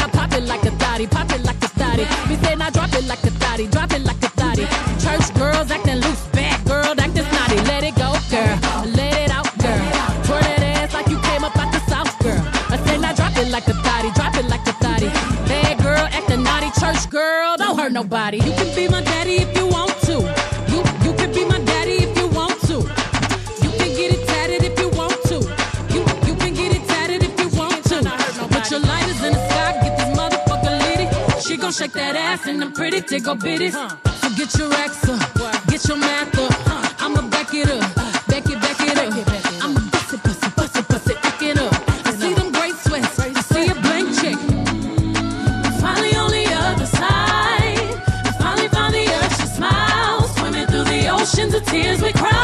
now pop it like a thotty, pop it like a thotty. Me say now drop it like a thotty, drop it like a thotty. Church girls acting loose, bad girl acting snotty. Let it go, girl, let it out, girl. Twirl that ass like you came up out the south, girl. I say now drop it like a thotty, drop it like a thotty. Bad girl acting naughty, church girl, don't hurt nobody. You can be my daddy if you want to. You can be my daddy if you want to. You can get it tatted if you want to. You can get it tatted if you want to. Put your lighters in the sky, get this motherfucker litty. She gon' shake that ass in them pretty tickle bitties. So get your racks up, get your math up. I'ma back it up, back it up. I'ma bust it, back it up. I see them great sweats, I see a blank check. I'm finally on the other side. I finally found the urge to smile. Swimming through the oceans of tears we cry.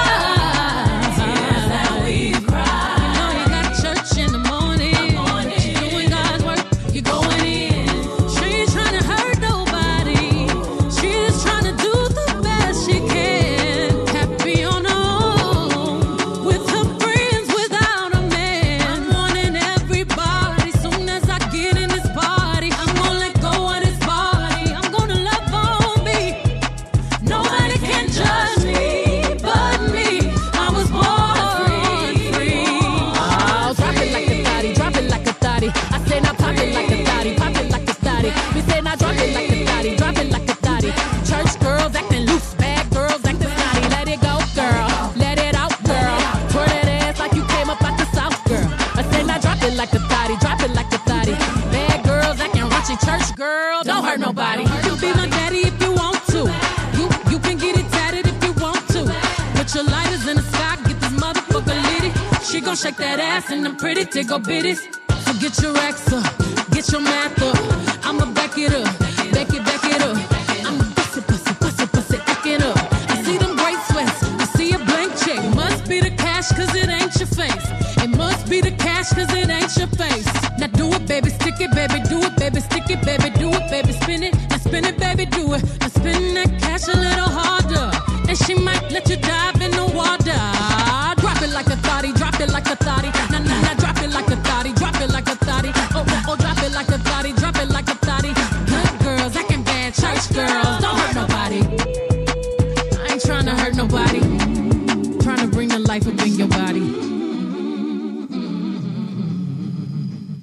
Tears that we cry. You know you got church in the morning. You're doing God's work, you're going in. She ain't trying to hurt nobody. She's trying to do the best she can. Happy on her own, with her friends, without a man. I'm warning everybody, soon as I get in this party, I'm gonna let go of this body. I'm gonna love on me. Nobody can judge me but me. I was born free. Oh, drop it like a thotty, drop it like a thotty. I say now pop it like a thotty, pop it like a thotty. We say now drop it like a thotty, drop it like a thotty. Church girls acting loose, bad girls acting snotty. Let it go, girl, let it out, girl. Twirl that ass like you came up out the south, girl. I say now drop it like a thotty, drop it like a thotty. Bad girls acting raunchy, church girl, don't hurt nobody. You can be my daddy if you want to. You can get it tatted if you want to. Put your lighters in the sky, get this motherfucker litty. She gon' shake that ass in them pretty tickle bitties. So get your racks up, get your math up. I'ma back it up, back it up. I'ma bust it, back it up. I see them great sweats, I see a blank check. Must be the cash cause it ain't your face. It must be the cash cause it ain't your face. Now do it, baby, stick it, baby, do it, baby, stick it, baby, do it, baby, spin it. Now spin it, baby, do it. Now spin that cash a little harder. And she might let you dive in the water. Drop it like a thotty, drop it like a thotty. Nah, drop it like a thotty, drop it like a thotty. Oh, drop it like a thotty, drop it like a thotty. Good girls, acting bad, church girls.